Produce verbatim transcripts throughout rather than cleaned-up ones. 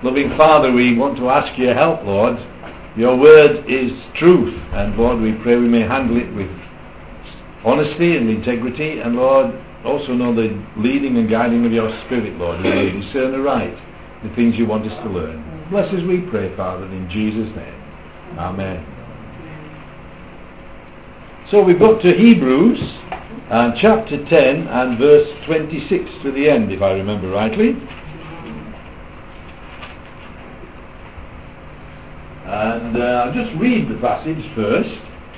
Loving Father, we want to ask your help, Lord. Your word is truth, and Lord, we pray we may handle it with honesty and integrity, and Lord, also know the leading and guiding of your Spirit, Lord, and may discern aright the things you want us to learn. Bless us, we pray, Father, in Jesus' name. Amen. So we've got to Hebrews, and chapter ten, and verse twenty-six to the end, if I remember rightly. And uh, I'll just read the passage first.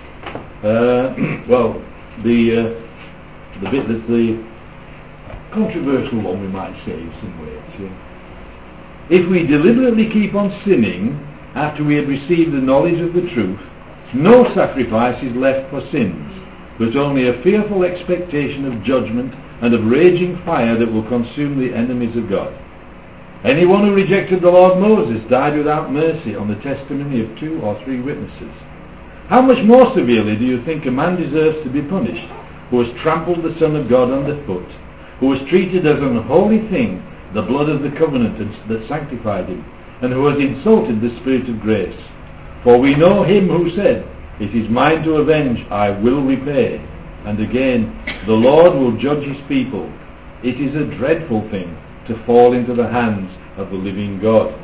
Uh, well, the uh, the bit that's the controversial one, we might say, in some ways. Yeah. If we deliberately keep on sinning after we have received the knowledge of the truth, no sacrifice is left for sins, but only a fearful expectation of judgment and of raging fire that will consume the enemies of God. Anyone who rejected the Lord Moses died without mercy on the testimony of two or three witnesses. How much more severely do you think a man deserves to be punished who has trampled the Son of God underfoot, who has treated as an unholy thing the blood of the covenant that sanctified him, and who has insulted the Spirit of grace? For we know him who said, "It is mine to avenge, I will repay." And again, "The Lord will judge his people." It is a dreadful thing to fall into the hands of the living God.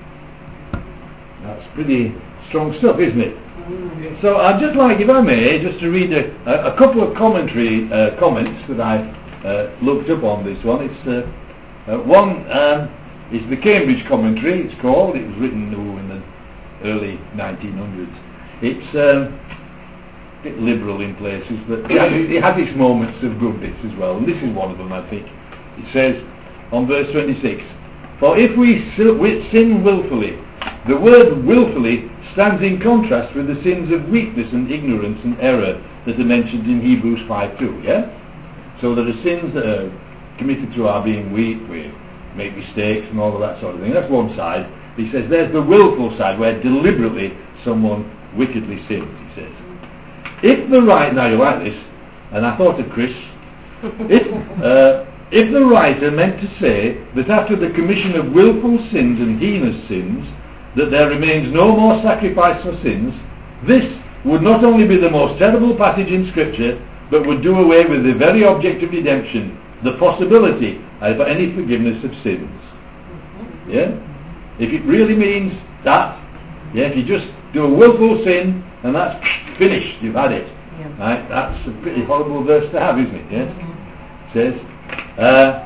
That's pretty strong stuff, isn't it? Mm-hmm. So I'd just like, if I may, just to read a, a, a couple of commentary uh, comments that I've uh, looked up on this one. It's uh, uh, one um, is the Cambridge Commentary. It's called. It was written oh, in the early nineteen hundreds. It's um, a bit liberal in places, but yeah, it, it has its moments of good bits as well, and this is one of them, I think. It says on verse twenty-six, "For if we sin willfully," the word willfully stands in contrast with the sins of weakness and ignorance and error that are mentioned in Hebrews five two, yeah? So there are sins that are committed through our being weak, we make mistakes and all of that sort of thing. That's one side. He says there's the willful side where deliberately someone wickedly sins, he says. If the right, now you like this, and I thought of Chris, if, uh, if the writer meant to say that after the commission of willful sins and heinous sins, that there remains no more sacrifice for sins, this would not only be the most terrible passage in Scripture, but would do away with the very object of redemption, the possibility of any forgiveness of sins. Yeah? If it really means that, yeah, if you just do a willful sin, and that's finished, you've had it. Yeah. Right? That's a pretty horrible verse to have, isn't it? Yes? Mm-hmm. It says, uh,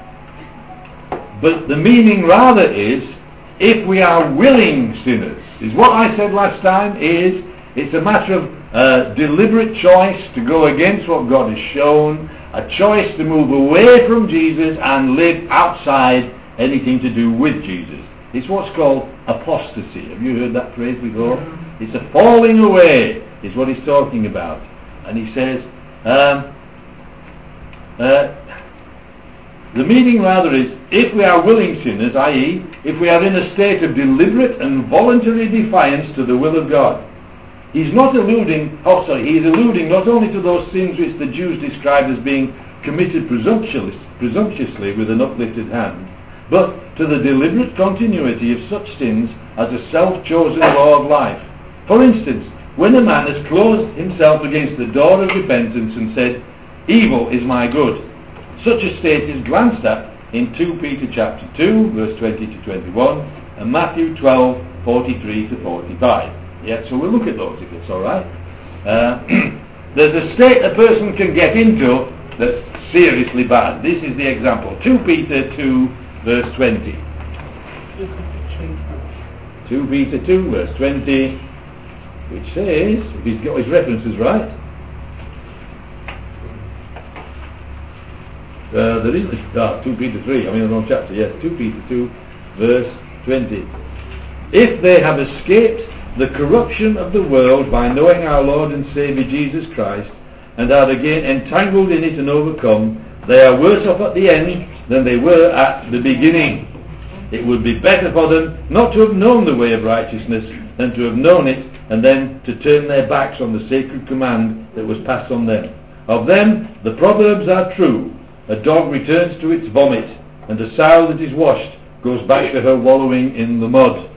but the meaning rather is, if we are willing sinners, is what I said last time, is it's a matter of uh, deliberate choice to go against what God has shown, a choice to move away from Jesus and live outside anything to do with Jesus. It's what's called apostasy. Have you heard that phrase before? It's a falling away, is what he's talking about. And he says, um, uh, the meaning rather is, if we are willing sinners, that is, if we are in a state of deliberate and voluntary defiance to the will of God. He's not alluding, oh sorry, he's alluding not only to those sins which the Jews described as being committed presumptuous, presumptuously with an uplifted hand, but to the deliberate continuity of such sins as a self-chosen law of life. For instance, when a man has closed himself against the door of repentance and said, "Evil is my good," such a state is glanced at in Second Peter chapter two, verse twenty to twenty-one, and Matthew twelve, forty-three to forty-five. Yeah, so we'll look at those if it's alright. Uh, there's a state a person can get into that's seriously bad. This is the example. Second Peter two, verse twenty. Second Peter two, verse twenty, which says, if he's got his references right, Uh, there is ah, Second Peter three, I mean the wrong chapter, yes, Second Peter two, verse twenty. If they have escaped the corruption of the world by knowing our Lord and Saviour Jesus Christ, and are again entangled in it and overcome, they are worse off at the end than they were at the beginning. It would be better for them not to have known the way of righteousness than to have known it, and then to turn their backs on the sacred command that was passed on them. Of them the proverbs are true. A dog returns to its vomit, and a sow that is washed goes back to her wallowing in the mud.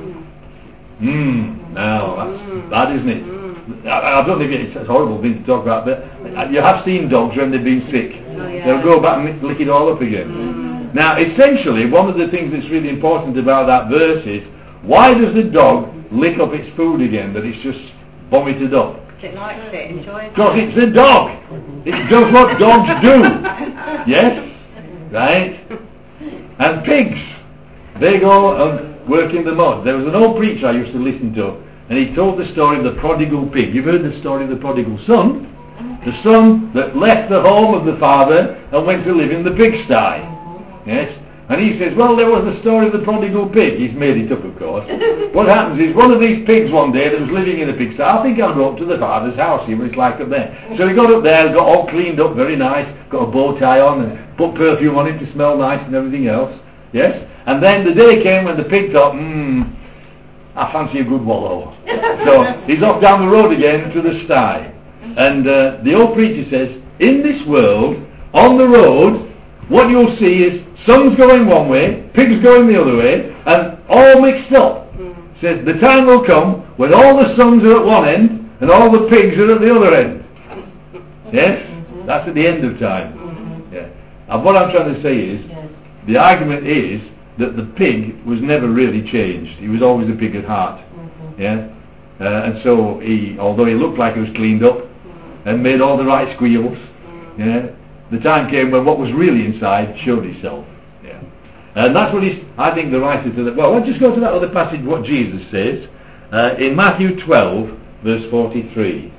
Mmm, now that's bad, isn't it? I, I don't think it's, it's a horrible thing to talk about, but you have seen dogs when they've been sick. Oh, yeah. They'll go back and lick it all up again. Mm. Now, essentially, one of the things that's really important about that verse is, why does the dog lick up its food again that it's just vomited up? It likes it, enjoys it. Because it's a dog. It does what dogs do. Yes? Right? And pigs, they go and work in the mud. There was an old preacher I used to listen to, and he told the story of the prodigal pig. You've heard the story of the prodigal son? The son that left the home of the father and went to live in the pigsty. Yes? And he says, well, there was the story of the prodigal pig. He's made it up, of course. What happens is, one of these pigs one day that was living in a pigsty, I think I'll go up to the father's house, see what it's like up there. So he got up there, got all cleaned up, very nice, got a bow tie on, and put perfume on it to smell nice and everything else. Yes? And then the day came when the pig thought, hmm, I fancy a good wallow. So he's off down the road again to the sty. And uh, the old preacher says, in this world, on the road, what you'll see is sons going one way, pigs going the other way, and all mixed up. Mm. Says the time will come when all the sons are at one end and all the pigs are at the other end. Yes? Mm-hmm. That's at the end of time. Mm-hmm. Yeah. And what I'm trying to say is, yes. The argument is that the pig was never really changed. He was always a pig at heart. Mm-hmm. Yeah? Uh, and so he, although he looked like he was cleaned up mm-hmm. and made all the right squeals, mm-hmm. yeah, the time came when what was really inside showed itself. Yeah. And that's what he's, I think the writer to the, well, let's just go to that other passage, what Jesus says, uh, in Matthew twelve, verse forty-three.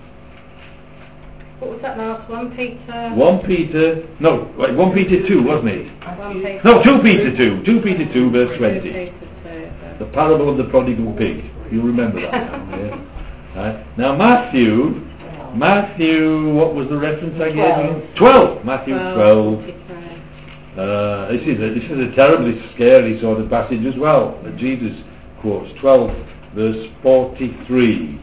What was that last one, Peter? One Peter, no, wait, one Peter two, wasn't it? One Peter. No, two Peter two, two Peter two, verse twenty. The parable of the prodigal pig. You'll remember that now, yeah. Right. Now Matthew, Matthew, what was the reference I gave you? twelve. Matthew twelve. Uh, this is a, this is a terribly scary sort of passage as well that Jesus quotes. twelve, verse forty-three.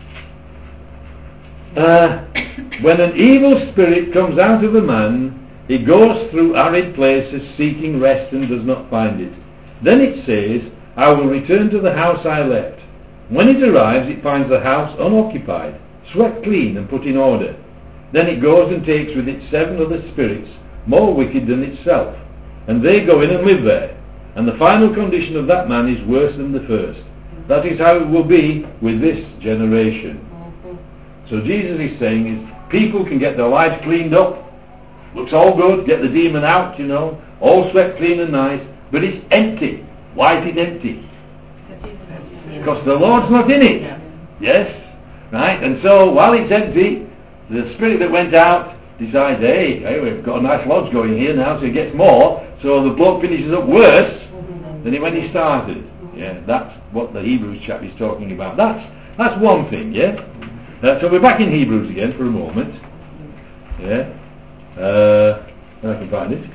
Uh, when an evil spirit comes out of a man, he goes through arid places seeking rest and does not find it. Then it says, I will return to the house I left. When it arrives, it finds the house unoccupied, swept clean and put in order. Then it goes and takes with it seven other spirits, more wicked than itself, and they go in and live there. And the final condition of that man is worse than the first. That is how it will be with this generation. So Jesus is saying is, people can get their lives cleaned up, looks all good, get the demon out, you know, all swept clean and nice, but it's empty. Why is it empty? Because the Lord's not in it. Yes? Right? And so while it's empty, the spirit that went out decides, hey, hey, we've got a nice lodge going here now, so it gets more, so the bloke finishes up worse than when he started. Yeah, that's what the Hebrews chap is talking about. That's that's one thing, yeah? Uh, so we're back in Hebrews again for a moment. Yeah? Uh, and I can find it.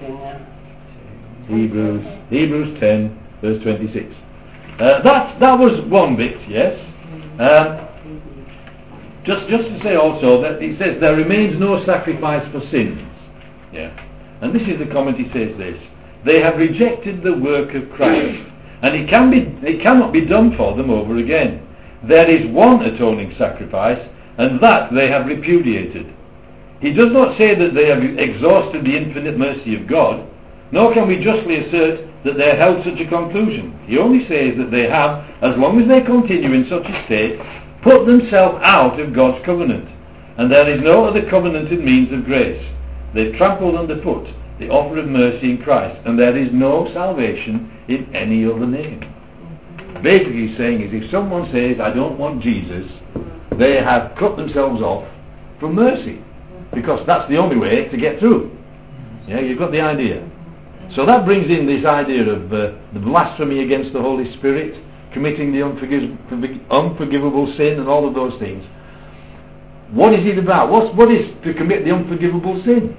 Hebrews, Hebrews ten, verse twenty-six. Uh, that, that was one bit, yes? Um, Just, just to say also that it says there remains no sacrifice for sins. Yeah. And this is the comment. He says this: they have rejected the work of Christ, and it can be, it cannot be done for them over again. There is one atoning sacrifice, and that they have repudiated. He does not say that they have exhausted the infinite mercy of God, nor can we justly assert that they held such a conclusion. He only says that they have, as long as they continue in such a state, put themselves out of God's covenant, and there is no other covenanted means of grace. They've trampled underfoot the offer of mercy in Christ, and there is no salvation in any other name. Basically he's saying is, if someone says, I don't want Jesus, they have cut themselves off from mercy, because that's the only way to get through. Yeah, you've got the idea. So that brings in this idea of uh, the blasphemy against the Holy Spirit, committing the unforgiv- unforgivable sin and all of those things. What is it about? What's, what is to commit the unforgivable sin?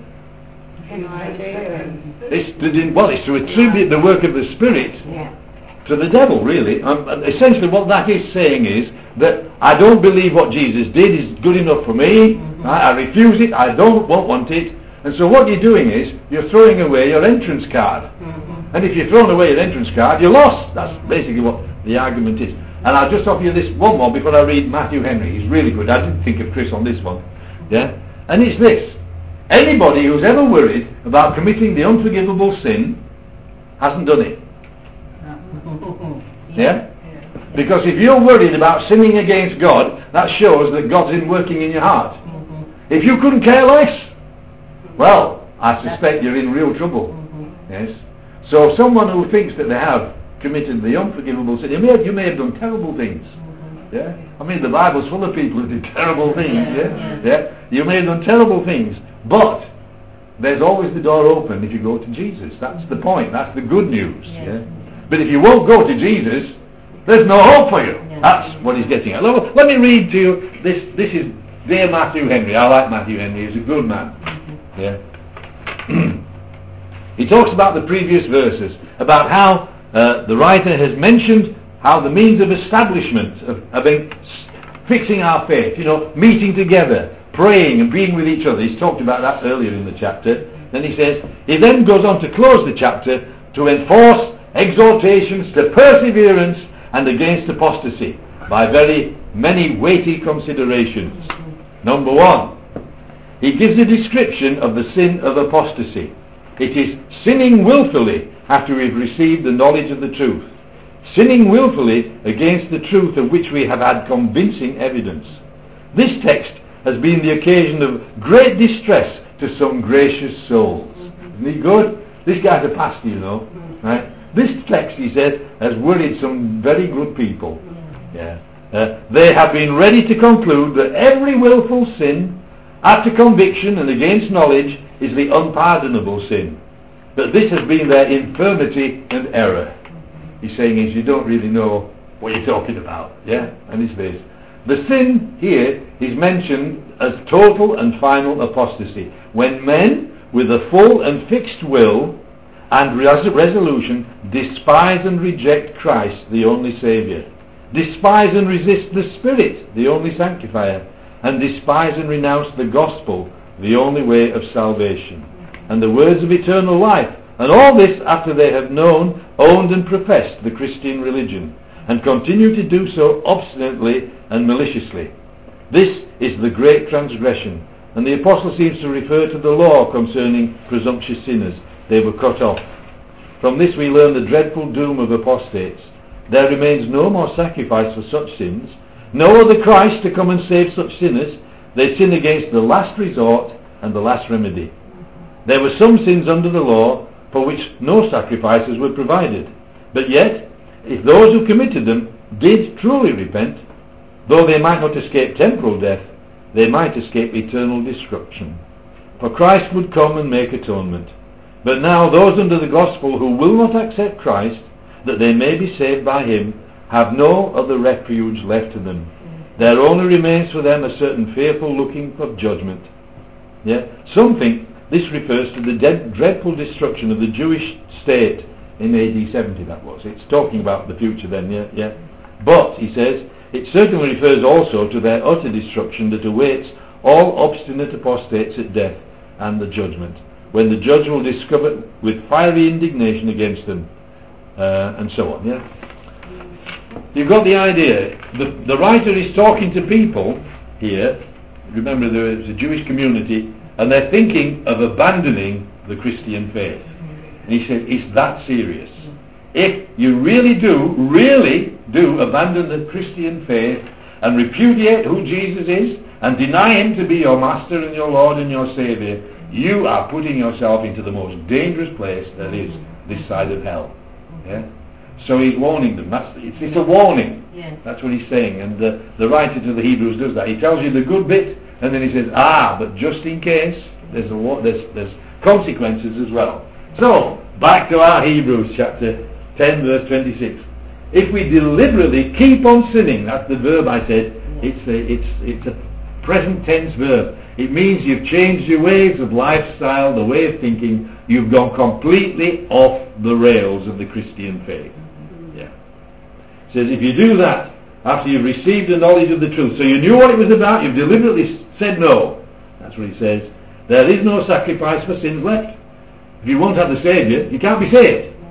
It's to, well, it's to attribute the work of the Spirit yeah. to the devil, really. Um, and essentially what that is saying is that I don't believe what Jesus did is good enough for me. Mm-hmm. I, I refuse it. I don't won't want it. And so what you're doing is you're throwing away your entrance card. Mm-hmm. And if you're thrown away your entrance card, you're lost. That's basically what the argument is. And I'll just offer you this one more before I read Matthew Henry. He's really good. I didn't think of Chris on this one. Yeah? And it's this. Anybody who's ever worried about committing the unforgivable sin hasn't done it. Yeah? Because if you're worried about sinning against God, that shows that God's in working in your heart. If you couldn't care less, well, I suspect you're in real trouble. Yes? So someone who thinks that they have committed the unforgivable sin, you may have, you may have done terrible things. Yeah? I mean, the Bible's full of people who did terrible things. Yeah? Yeah? You may have done terrible things, but there's always the door open if you go to Jesus. That's the point. That's the good news. Yeah? But if you won't go to Jesus, there's no hope for you. That's what he's getting at. Let, let me read to you. This This is dear Matthew Henry. I like Matthew Henry. He's a good man. Yeah. He talks about the previous verses, about how uh, the writer has mentioned how the means of establishment, of, of in, fixing our faith, you know, meeting together, praying and being with each other. He's talked about that earlier in the chapter. Then he says, he then goes on to close the chapter to enforce exhortations to perseverance and against apostasy by very many weighty considerations. Number one, he gives a description of the sin of apostasy. It is sinning willfully after we've received the knowledge of the truth. Sinning willfully against the truth of which we have had convincing evidence. This text has been the occasion of great distress to some gracious souls. Isn't he good? This guy's a pastor, you know. Right? This text, he said, has worried some very good people. Yeah. Uh, they have been ready to conclude that every willful sin, after conviction and against knowledge, is the unpardonable sin. But this has been their infirmity and error. He's saying is you don't really know what you're talking about. Yeah? And he says, the sin here is mentioned as total and final apostasy. When men, with a full and fixed will and res- resolution, despise and reject Christ, the only Saviour, despise and resist the Spirit, the only sanctifier, and despise and renounce the gospel, the only way of salvation, and the words of eternal life, and all this after they have known, owned and professed the Christian religion, and continue to do so obstinately and maliciously. This is the great transgression, and the apostle seems to refer to the law concerning presumptuous sinners. They were cut off. From this we learn the dreadful doom of apostates. There remains no more sacrifice for such sins, no other Christ to come and save such sinners. They sin against the last resort and the last remedy. There were some sins under the law for which no sacrifices were provided. But yet, if those who committed them did truly repent, though they might not escape temporal death, they might escape eternal destruction. For Christ would come and make atonement. But now those under the gospel who will not accept Christ, that they may be saved by him, have no other refuge left to them. There only remains for them a certain fearful looking of judgment. Yeah? Some think this refers to the dead, dreadful destruction of the Jewish state in A D seventy, that was. It's talking about the future then, yeah? yeah. But, he says, it certainly refers also to their utter destruction that awaits all obstinate apostates at death and the judgment, when the judge will discover with fiery indignation against them, uh, and so on, yeah? You've got the idea. The, the writer is talking to people here. Remember, there is a Jewish community, and they're thinking of abandoning the Christian faith. And he says, it's that serious. If you really do, really do abandon the Christian faith and repudiate who Jesus is and deny him to be your master and your Lord and your Saviour, you are putting yourself into the most dangerous place that is this side of hell. Yeah? So he's warning them. That's, it's, it's a warning. Yes. That's what he's saying. And the, the writer to the Hebrews does that. He tells you the good bit, and then he says, ah, but just in case, there's, a, there's, there's consequences as well. So, back to our Hebrews chapter ten, verse twenty-six. If we deliberately keep on sinning, that's the verb I said, it's a, it's, it's a present tense verb. It means you've changed your ways of lifestyle, the way of thinking. You've gone completely off the rails of the Christian faith. Yeah. It says if you do that after you've received the knowledge of the truth, so you knew what it was about, you've deliberately said no. That's what he says. There is no sacrifice for sins left. If you won't have the Saviour, you can't be saved.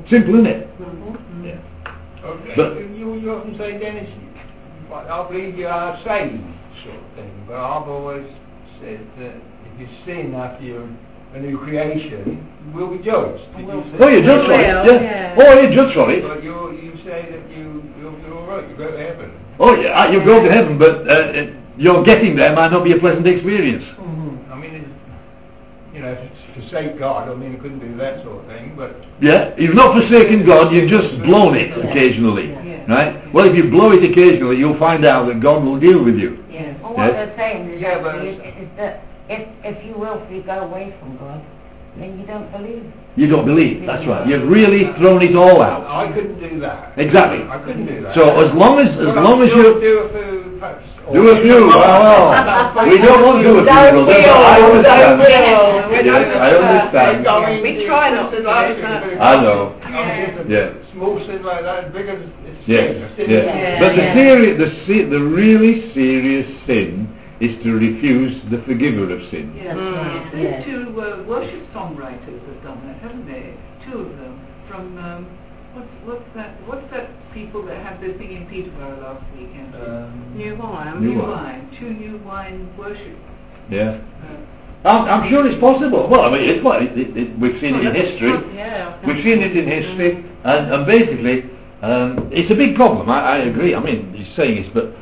Simple, isn't it? Mm-hmm. Yeah. Okay. But- you, you often say, Dennis, but I believe you are saved, sort of thing. But I've always said that if you sin after you're a new creation, you will be judged. Did you say? Oh, you're judged for it, Well, yeah. yeah. Oh, you're judged for it. But you, you say that you, you're, you're all right. You go to heaven. Oh, yeah, you go to heaven, but uh, your getting there might not be a pleasant experience. I mean, it's, you know, to forsake God. I mean, you couldn't do that sort of thing. But Yeah, you've not forsaken God, you've just blown it occasionally, Yeah. right? Well, if you blow it occasionally, you'll find out that God will deal with you. Yes. Well, what Yes. they're saying is, Yeah, actually but- is, is that if, if you willfully go away from God, then you don't believe. You don't believe, that's right. You've really thrown it all out. I couldn't do that. Exactly. I couldn't do that. So as long as, as Well, long as you'll you do a few, perhaps, do a few, well, well, we don't want to do a few, Don't brothers, feel, I don't understand. feel. Yes, I understand. I mean, We try not to do it, but- I know. Yeah. Yeah. Small sin like that, as big as it's Yes, sin. Sin yes. is Yeah, But the yeah. serious, the se- the really serious sin is to refuse the forgiver of sin. Yes, Mm, these yes. two uh, worship songwriters have done that, haven't they? Two of them from um, what's what's that? What's that people that had this thing in Peterborough last weekend? Um, New wine. New New wine. wine, two new wine worship. Yeah. Uh, I'm, I'm sure it's possible. Well, I mean, it's, well, it, it, it, we've seen it in history. Yeah. We've seen it in history, and, and basically, um, it's a big problem. I, I agree. I mean, he's saying this, but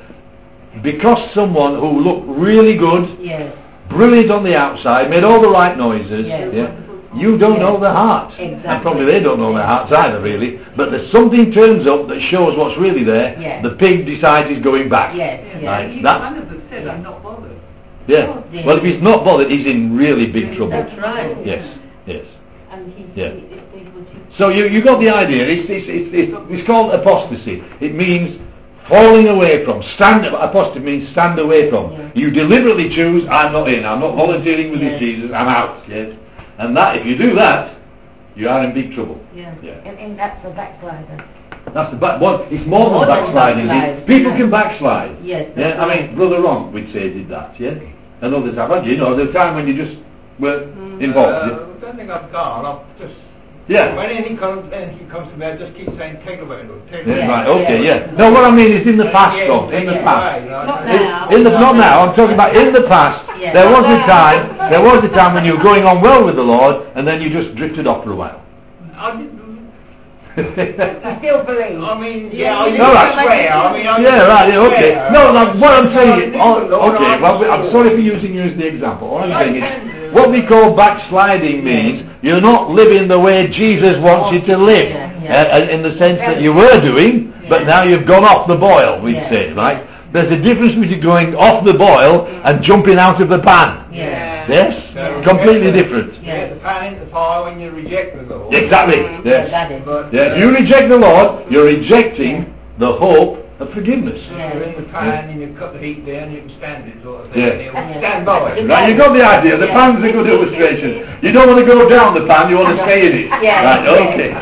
because someone who looked really good, Yes. brilliant on the outside, made all the right noises, Yes. yeah, you don't Yes. know their heart. Exactly. And probably they don't know their hearts either, really. But there's something turns up that shows what's really there. Yes. The pig decides he's going back. Yes, yeah, yes. Right, He that- one of them said, "I'm not bothered." Yeah. Yes. Well, if he's not bothered, he's in really big trouble. That's right. Yes. Yes. And he, Yeah. he, it, it was his So you you got the idea. It's it's it's, it's, it's called apostasy. It means falling away from. Stand apostasy means stand away from. Yeah. You deliberately choose. I'm not in. I'm not volunteering with Yes. this Jesus. I'm out. Yes. And that if you do that, you are in big trouble. Yeah. Yeah. And, and that's the backslider. That's the back. Well, it's more More than than backsliding. backslide, It- People yeah. can backslide. Yes, Yeah. that's I right. mean, Brother Ron would say did that. Yeah. And others have. And you know, there's a time when you just were involved. Uh, yeah? I don't think I've gone. I've just. Yeah. When anything comes, anything comes to me, I just keep saying, take away, Lord, take Yeah, away. right, okay, Yeah. yeah. No, what I mean is in the past, Yeah, Tom, in the take it past. away, right? Not In- now. In the, not now, I'm talking about in the past. Yeah. There was a Not time, now. there was a time when you were going on well with the Lord, and then you just drifted off for a while. I didn't. You still believe? I mean, Yeah, yeah, I you didn't All right. swear. I mean, I Yeah, didn't right, yeah, okay. swear. No, no, what I'm I saying, didn't, oh, Lord, okay, I well, we- I'm swore. sorry for using you as the example. All I'm Yeah, saying you is, can do. what we call backsliding means you're not living the way Jesus wants you to live, Yeah, yeah. uh, in the sense that you were doing, but now you've gone off the boil, we'd Yeah. say, right? There's a difference between going off the boil and jumping out of the pan. Yeah. Yes? So, Completely yeah, different. You get the pan into the fire when you reject the Lord. Exactly, Yeah, yes. that is. But, Yeah, uh, if you reject the Lord, you're rejecting the hope of forgiveness. Yeah. You're in the pan and you cut the heat down, you can stand it sort of thing. Yeah. And you'll stand by it. Right, you got the idea. The Yeah. pan's a good illustration. You don't want to go down the pan, you want to stay in it. Yeah. Right, okay.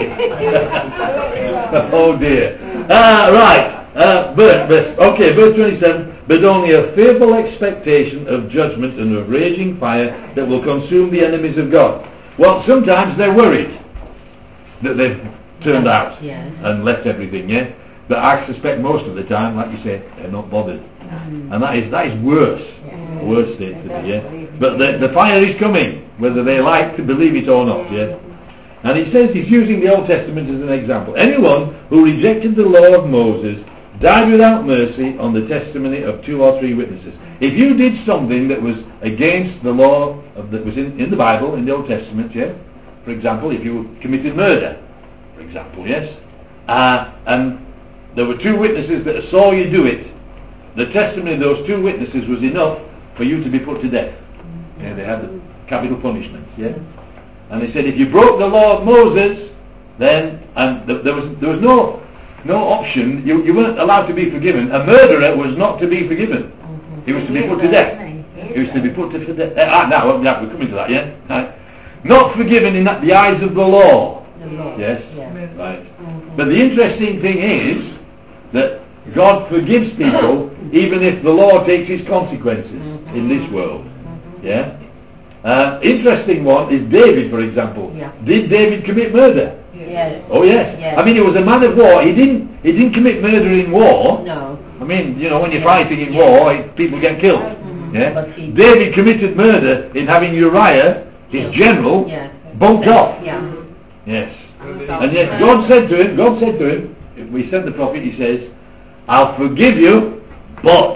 Oh dear. Uh, right. Uh, but, but, okay, verse twenty-seven. But only a fearful expectation of judgment and of raging fire that will consume the enemies of God. Well, sometimes they're worried that they've turned out Yeah. and left everything, yeah? But I suspect most of the time, like you say, they're not bothered. And that is that is worse. Yeah. Worse state to be, yeah? But the, the fire is coming, whether they like to believe it or not, yeah? And he says he's using the Old Testament as an example. Anyone who rejected the law of Moses died without mercy on the testimony of two or three witnesses. If you did something that was against the law of, that was in, in the Bible, in the Old Testament, yeah? For example, if you committed murder, for example, yes? Uh, and there were two witnesses that saw you do it, the testimony of those two witnesses was enough for you to be put to death. Yeah, they had the capital punishment, yeah? And they said if you broke the law of Moses, then, and th- there was there was no no option, you, you weren't allowed to be forgiven. A murderer was not to be forgiven. He was to be put to death. He was to be put to death. Ah, now, yeah, we're coming to that, yeah? Right. Not forgiven in that, the eyes of the law. The law. Yes? Yeah. Right. Mhm. But the interesting thing is that God forgives people even if the law takes its consequences in this world. Yeah? Uh, interesting one is David, for example. Yeah. Did David commit murder? Yes. Oh yes. Yes. I mean, he was a man of war. He didn't. He didn't commit murder in war. No. I mean, you know, when you're Yeah. fighting in Yeah. war, it, people get killed. Mhm. Yeah. But he- David committed murder in having Uriah, his Yeah. general, Yeah. bumped off. Yeah. Yes. And yet God said to him, God said to him, if we sent the prophet, he says, I'll forgive you, but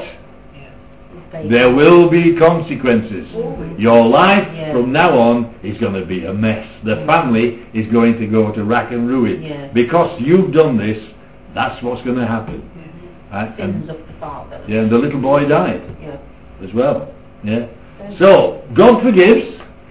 there will be consequences. Your life Yeah. from now on is going to be a mess. The family is going to go to rack and ruin. Yeah. Because you've done this, that's what's going to happen. Right? Sins And, of the father. yeah, and the little boy died Yeah. as well. Yeah. So, God forgives,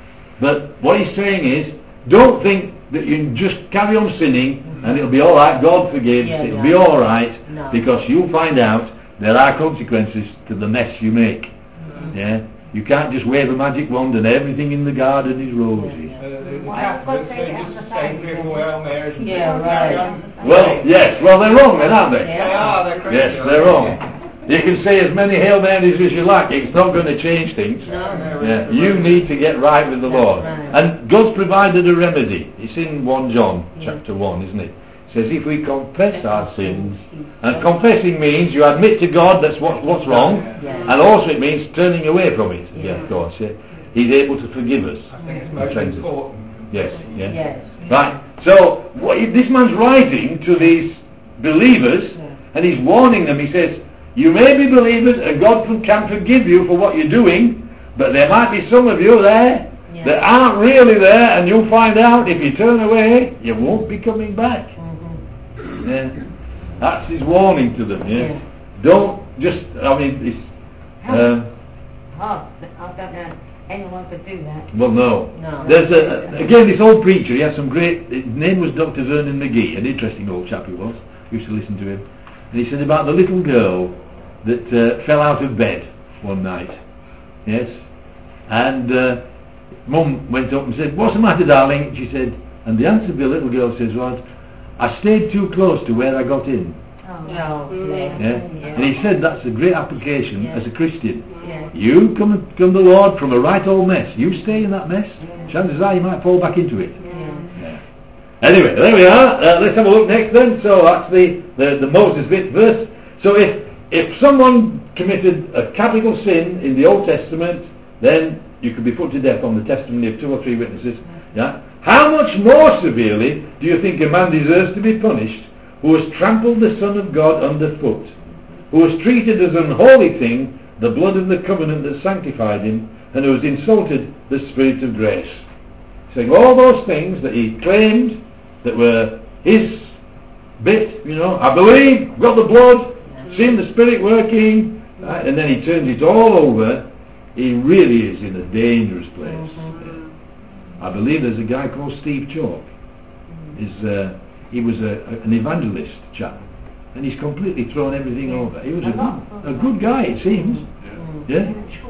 but what he's saying is, don't think that you can just carry on sinning and it'll be alright, God forgives, Yeah, it'll no. be alright, No. because you'll find out there are consequences to the mess you make. Mm-hmm. Yeah? You can't just wave a magic wand and everything in the garden is rosy. Yeah, Uh, the the Why Catholics, don't they they say it just on the say side? three or four Hail Marys and Yeah, carry right. on. Well, yes, well they're wrong then, aren't they? Yeah. They are, they're crazy. Yes, they're wrong. You can say as many Hail Marys as you like, it's not going to change things. No. Yeah, you need to get right with the That's Lord. right. And God's provided a remedy. It's in First John Yeah. chapter one, isn't it? It says if we confess our sins, He's- and confessing means you admit to God that's what, what's wrong, Yeah. and also it means turning away from it. Yeah, Yeah. of course. Yeah. He's able to forgive us. I think it's most Cleanses. important. Yes, yeah. Yes. Right. So what, this man's writing to these believers, Yeah. and he's warning them. He says, you may be believers and God can- can forgive you for what you're doing, but there might be some of you there Yeah. that aren't really there, and you'll find out if you turn away, you won't be coming back. Mhm. Yeah. That's his warning to them. Yeah. Yeah. Don't just, I mean, it's, um, Oh, I don't know anyone could do that. well, no. No. There's a, again, this old preacher, he had some great, his name was Doctor Vernon McGee, an interesting old chap he was. We used to listen to him. And he said about the little girl that uh, fell out of bed one night. Yes. And uh, Mum went up and said, what's the matter, darling? She said, and the answer to the little girl says was, I stayed too close to where I got in. Oh, Oh, yeah. Yeah? And he said that's a great application Yeah. as a Christian. yeah. You come come to the Lord from a right old mess. You stay in that mess. Chances are you might fall back into it. Yeah. Anyway, there we are. Uh, let's have a look next then. So that's the, the, the Moses bit verse. So if if someone committed a capital sin in the Old Testament, then you could be put to death on the testimony of two or three witnesses. Yeah. How much more severely do you think a man deserves to be punished who has trampled the Son of God underfoot, who has treated as an unholy thing the blood of the covenant that sanctified him, and who has insulted the Spirit of grace? Saying all those things that he claimed that were his bit, you know, I believe, got the blood, seen the Spirit working, right? And then he turns it all over. He really is in a dangerous place. Mhm. I believe there's a guy called Steve Chalk. He's, uh, he was a, a, an evangelist chap, and he's completely thrown everything over. He was a good, a good guy, it seems. Yeah?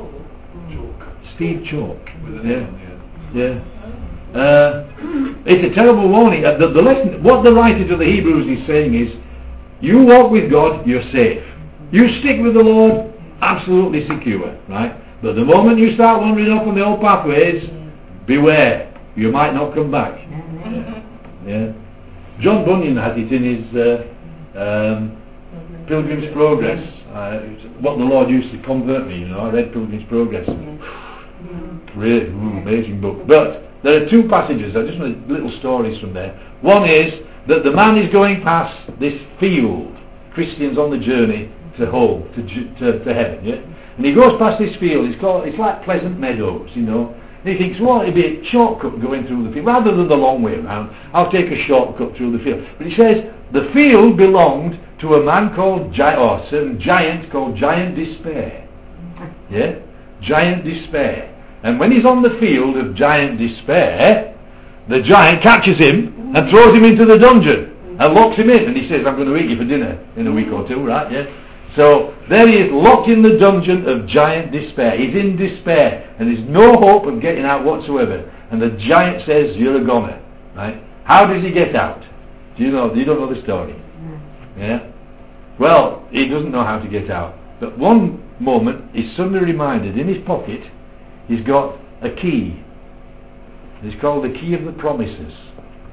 Steve Chalk. Yeah. Yeah. Uh, it's a terrible warning. Uh, the, the lesson, what the writer to the Hebrews is saying is, you walk with God, you're safe. You stick with the Lord, absolutely secure, right? But the moment you start wandering off on the old pathways, beware, you might not come back. Yeah. John Bunyan has it in his uh, um, Pilgrim's Progress. Uh, it's what the Lord used to convert me, you know. I read Pilgrim's Progress. Great, ooh, amazing book. But there are two passages, I just want little stories from there. One is that the man is going past this field, Christians on the journey to home, to, Ju- to, to heaven, yeah? And he goes past this field, it's called, it's like Pleasant Meadows, you know. And he thinks, well, it'd be a shortcut going through the field. Rather than the long way around, I'll take a shortcut through the field. But he says, the field belonged to a man called, Gi- or a certain giant called Giant Despair. Yeah? Giant Despair. And when he's on the field of Giant Despair, the giant catches him and throws him into the dungeon and locks him in. And he says, I'm going to eat you for dinner in a week or two, right? Yeah? So there he is, locked in the dungeon of Giant Despair. He's in despair, and there's no hope of getting out whatsoever. And the giant says, you're a goner, right? How does he get out? Do you know? You don't know the story? Yeah? Well, he doesn't know how to get out. But one moment, he's suddenly reminded, in his pocket, he's got a key. It's called the key of the promises.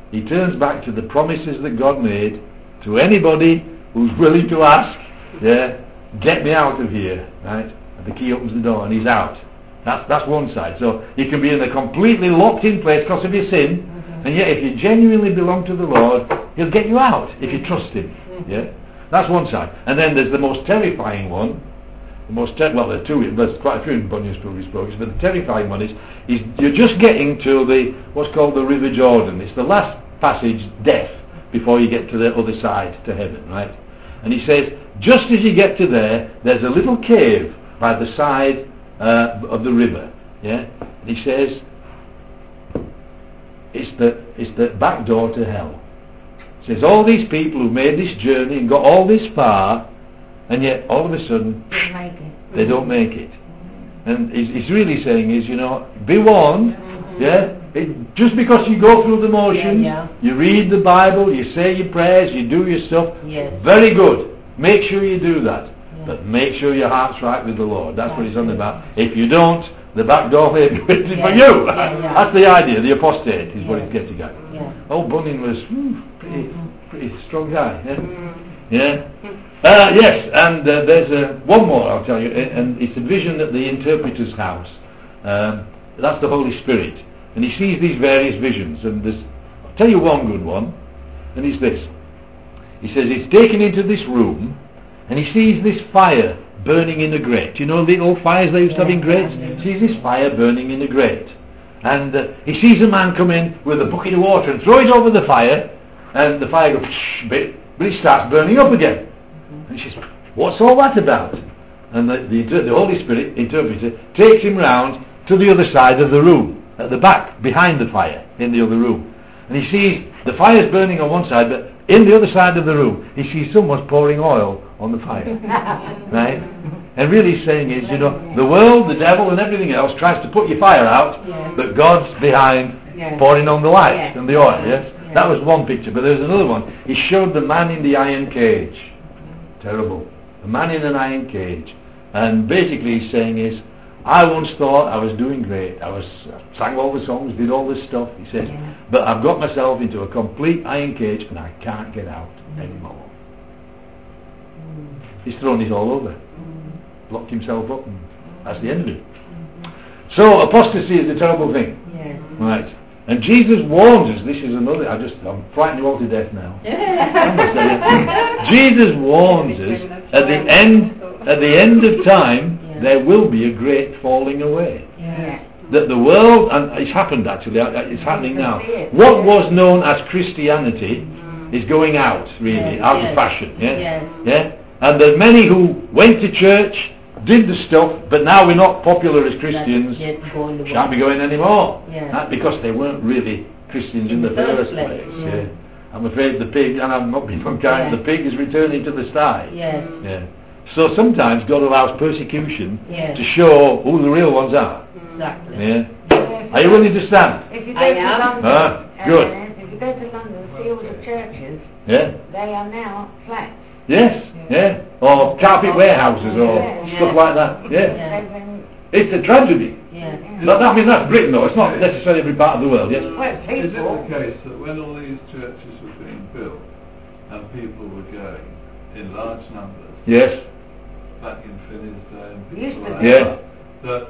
he turns back to the promises that God made to anybody who's willing to ask, yeah, get me out of here, right? And the key opens the door and he's out. That's that's one side. So you can be in a completely locked in place because of your sin, mm-hmm. and yet if you genuinely belong to the Lord, he'll get you out if you trust him. Mm-hmm. Yeah, that's one side. And then there's the most terrifying one. The most ter- well, there are two. There's quite a few in Bunyan's previous books, but the terrifying one is is you're just getting to the what's called the River Jordan. It's the last passage, death, before you get to the other side, to heaven, right? And he says, just as you get to there, there's a little cave by the side uh, of the river, yeah? And he says, it's the it's the back door to hell. He says, all these people who made this journey and got all this far, and yet all of a sudden, they don't make it. And he's, he's really saying is, you know, be warned, yeah? It, just because you go through the motions, yeah, yeah. you read the Bible, you say your prayers, you do your stuff, yes. very good. Make sure you do that. Yeah. But make sure your heart's right with the Lord. That's, That's what he's on about. If you don't, the back door may be waiting yeah. for you. Yeah, yeah. That's the idea. The apostate is yeah. what he's getting at. Yeah. Oh, Bunyan was whew, pretty, Mm-hmm. pretty strong guy. Yeah. Mm-hmm. Yeah. Uh, yes, and uh, there's uh, one more I'll tell you, and it's a vision at the interpreter's house. Um, that's the Holy Spirit. And he sees these various visions, and there's, I'll tell you one good one, and it's this. He says he's taken into this room, and he sees this fire burning in a grate. You know the old fires they used to have in grates? He sees this fire burning in a grate. And uh, he sees a man come in with a bucket of water and throw it over the fire, and the fire goes psh, bit, but it starts burning up again. And she says, what's all that about? And the, the, the Holy Spirit interpreter takes him round to the other side of the room, at the back, behind the fire, in the other room. And he sees the fire's burning on one side, but in the other side of the room, he sees someone's pouring oil on the fire. Right? And really he's saying is, you know, the world, the devil, and everything else tries to put your fire out, yeah. but God's behind yeah. pouring on the light yeah. and the oil, yes? Yeah. That was one picture, but there's another one. He showed the man in the iron cage. Terrible. A man in an iron cage. And basically he's saying is, I once thought I was doing great. I was sang all the songs, did all this stuff, he says, yeah. but I've got myself into a complete iron cage and I can't get out mm. anymore. Mm. He's thrown it all over. Mm. Locked himself up, and that's the end of it. Mm-hmm. So apostasy is a terrible thing. Yeah. Right. And Jesus warns us, this is another, I just, I'm frightening you all to death now. Jesus warns us, at the end, at the end of time, yeah. there will be a great falling away. Yeah. That the world, and it's happened actually, it's happening now. What was known as Christianity mm. is going out, really, yeah. out yeah. of fashion. Yeah? Yeah. yeah. And there's many who went to church, did the stuff, but now we're not popular as Christians, shan't be going anymore. Yeah. Not because they weren't really Christians in, in the, the first place. place. Yeah. Yeah. I'm afraid the pig, and I'm not being unkind, yeah. the pig is returning to the sty. Yeah. Yeah. So sometimes God allows persecution yeah. to show who the real ones are. Exactly. Yeah. Yeah. Are you willing to stand? If you go I to am. London, Ah, good. Uh, if you go to London, see all the churches, Yeah. they are now flats. Yes, yeah. Or carpet warehouses or yeah. stuff like that. Yeah. Yeah. They've been, It's a tragedy. Yeah. But I mean, that's Britain though. It's not necessarily every part of the world, yes? well, Is it people, the case that when all these churches were being built and people were going in large numbers, Yes. back in Finney's day and Used people to like be. Yeah. that, that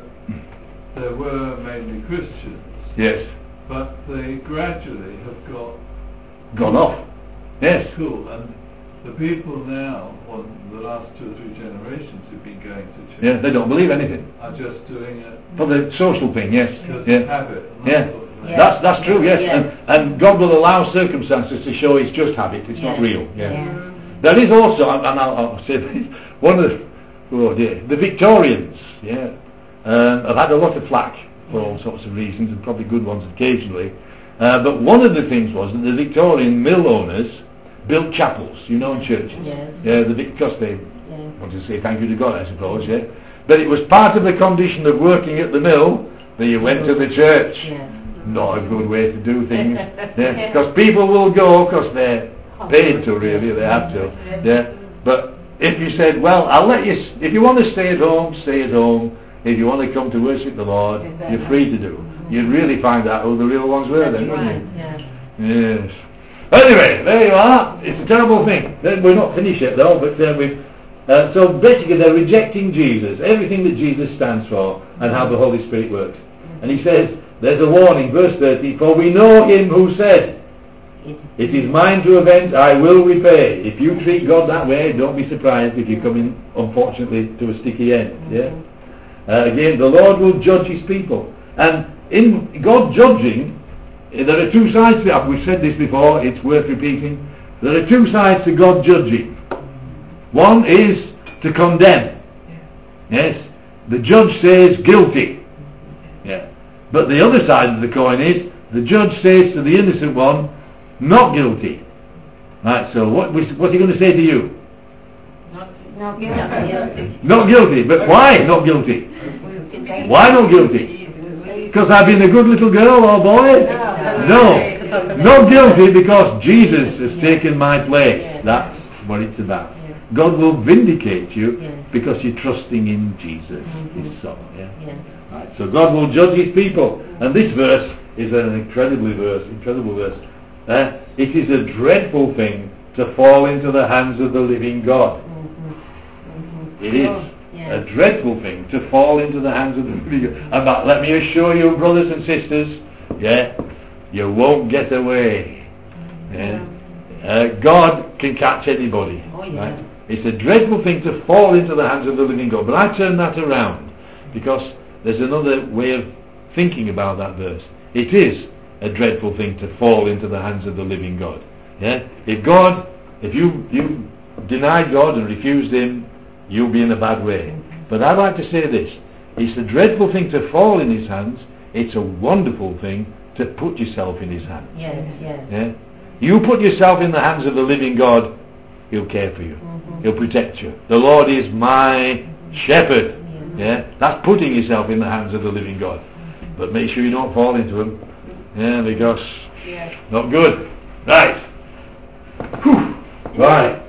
there were mainly Christians, Yes. but they gradually have got Gone off. Yes. cool, and the people now, or the last two or three generations who've been going to church, Yeah, they don't believe anything. are just doing it For the social thing, yes. because Yeah. of habit. And that Yeah. sort of thing. Yeah. That's that's true, yes. Yeah. And, and God will allow circumstances to show it's just habit, it's not Yeah. real. Yeah. Yeah. There is also, and I'll, I'll say this, one of the, oh dear, the Victorians, yeah, um, have had a lot of flack for all sorts of reasons, and probably good ones occasionally. Uh, but one of the things was that the Victorian mill owners built chapels, you know, in churches. Yes. Yeah, the, because they Yeah. wanted to say thank you to God, I suppose, yeah. But it was part of the condition of working at the mill that you went to the church. Yeah. Not a good way to do things. Yeah, because people will go because they're paid to, really, they have to. Yeah. But if you said, well, I'll let you, if you want to stay at home, stay at home. If you want to come to worship the Lord, you're free to do. You'd really find out who the real ones were then, That's wouldn't right. you? Yeah. Yes. Anyway, there you are. It's a terrible thing. We're not finished yet though, but uh, we've... Uh, so basically they're rejecting Jesus, everything that Jesus stands for, and how the Holy Spirit works. And he says, there's a warning, verse thirty, for we know him who said, it is mine to avenge, I will repay. If you treat God that way, don't be surprised if you come in, unfortunately, to a sticky end. Yeah. Uh, again, the Lord will judge his people. And in God judging, there are two sides to it. We've said this before, it's worth repeating. There are two sides to God judging. One is to condemn. Yes. The judge says guilty. Yeah. But the other side of the coin is the judge says to the innocent one, not guilty. Right, so what, what's he going to say to you? Not, not guilty. Not guilty, but why not guilty? Why not guilty? Because I've been a good little girl or boy? No. Not guilty because Jesus has taken my place. That's what it's about. God will vindicate you because you're trusting in Jesus, his Son. Yeah? Right, so God will judge his people. And this verse is an incredibly verse, incredible verse. Uh, it is a dreadful thing to fall into the hands of the living God. Mm-hmm. Mm-hmm. It is oh, yeah. a dreadful thing to fall into the hands of the living God. And but let me assure you, brothers and sisters, yeah, you won't get away. Yeah? Uh, God can catch anybody. Oh, yeah. Right? It's a dreadful thing to fall into the hands of the living God. But I turn that around because there's another way of thinking about that verse. It is a dreadful thing to fall into the hands of the living God. Yeah? If God, if you you denied God and refused him, you'll be in a bad way. But I'd like to say this. It's a dreadful thing to fall in his hands. It's a wonderful thing to put yourself in his hands. Yes, yes. Yeah? You put yourself in the hands of the living God, he'll care for you. Mm-hmm. He'll protect you. The Lord is my shepherd. Yeah. Yeah? That's putting yourself in the hands of the living God. But make sure you don't fall into him. Yeah, because yes. not good. Right. Whew. Right.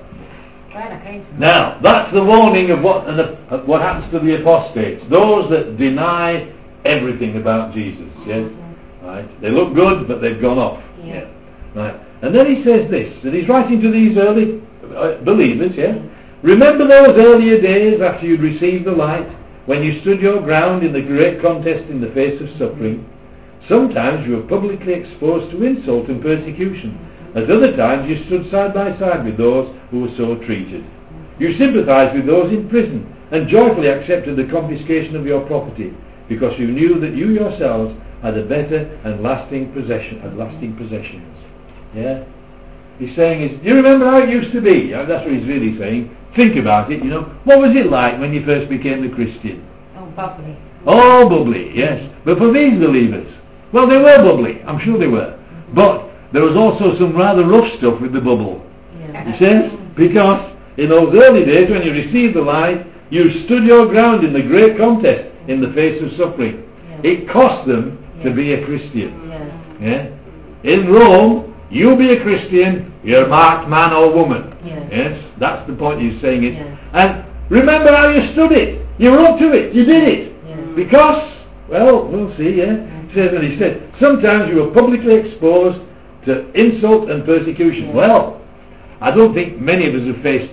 Now, that's the warning of what of what happens to the apostates. Those that deny everything about Jesus. Yes. Right. They look good, but they've gone off. Yeah. Right. And then he says this, that he's writing to these early uh, believers. Yeah. Remember those earlier days after you'd received the light, when you stood your ground in the great contest in the face of suffering. Sometimes you were publicly exposed to insult and persecution. At other times you stood side by side with those who were so treated. You sympathized with those in prison and joyfully accepted the confiscation of your property because you knew that you yourselves had a better and lasting possession, and lasting possessions. Yeah? He's saying is, do you remember how it used to be? Yeah, that's what he's really saying. Think about it, you know. What was it like when you first became a Christian? Oh, bubbly. Oh, bubbly, yes. But for these believers, well, they were bubbly. I'm sure they were. But there was also some rather rough stuff with the bubble. Yeah. You see? Because in those early days when you received the light, you stood your ground in the great contest in the face of suffering. Yeah. It cost them yeah. to be a Christian. Yeah. Yeah? In Rome, you be a Christian, you're marked man or woman. Yeah. Yes? That's the point he's saying it. Yeah. And remember how you stood it. You were up to it. You did it. Yeah. Because, well, we'll see, yeah? And he said, sometimes you were publicly exposed to insult and persecution. Yeah. Well, I don't think many of us have faced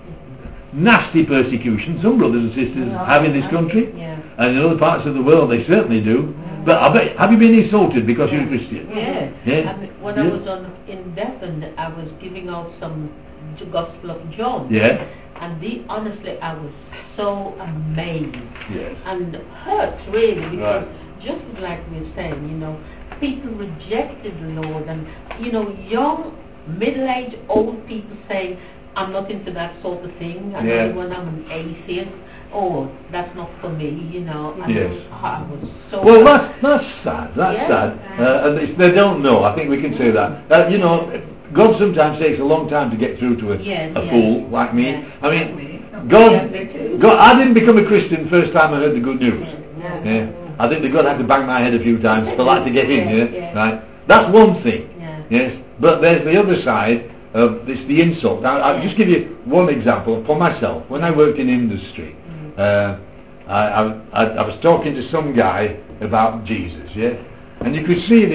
nasty persecution. Some brothers and sisters no, have in this country, yeah. and in other parts of the world they certainly do. Yeah. But I bet, have you been insulted because yeah. you're a Christian? Yeah. yeah. I mean, when yeah. I was on in Devon, I was giving out some Gospel of John. Yeah. And the, honestly, I was so amazed yes. and hurt really because. Right. Just like we're saying, you know, people rejected the Lord, and you know, young, middle-aged, old people saying, "I'm not into that sort of thing." And yeah. when I'm an atheist, oh, that's not for me, you know. And yes. I was so. Well, that's that's sad. That's yes. sad, uh, and it's, they don't know. I think we can say that. Uh, you know, God sometimes takes a long time to get through to a, yes, a yes. fool like me. Yes. I mean, God, God. I didn't become a Christian the first time I heard the good news. Yes. Yes. Yeah. I think the God had to bang my head a few times for that to get in, yes, yeah? yes. Right? That's one thing. Yes. Yes. But there's the other side of this, the insult. Now, I'll yes. just give you one example for myself. When I worked in industry, mm. uh, I, I, I was talking to some guy about Jesus, yeah? And you could see this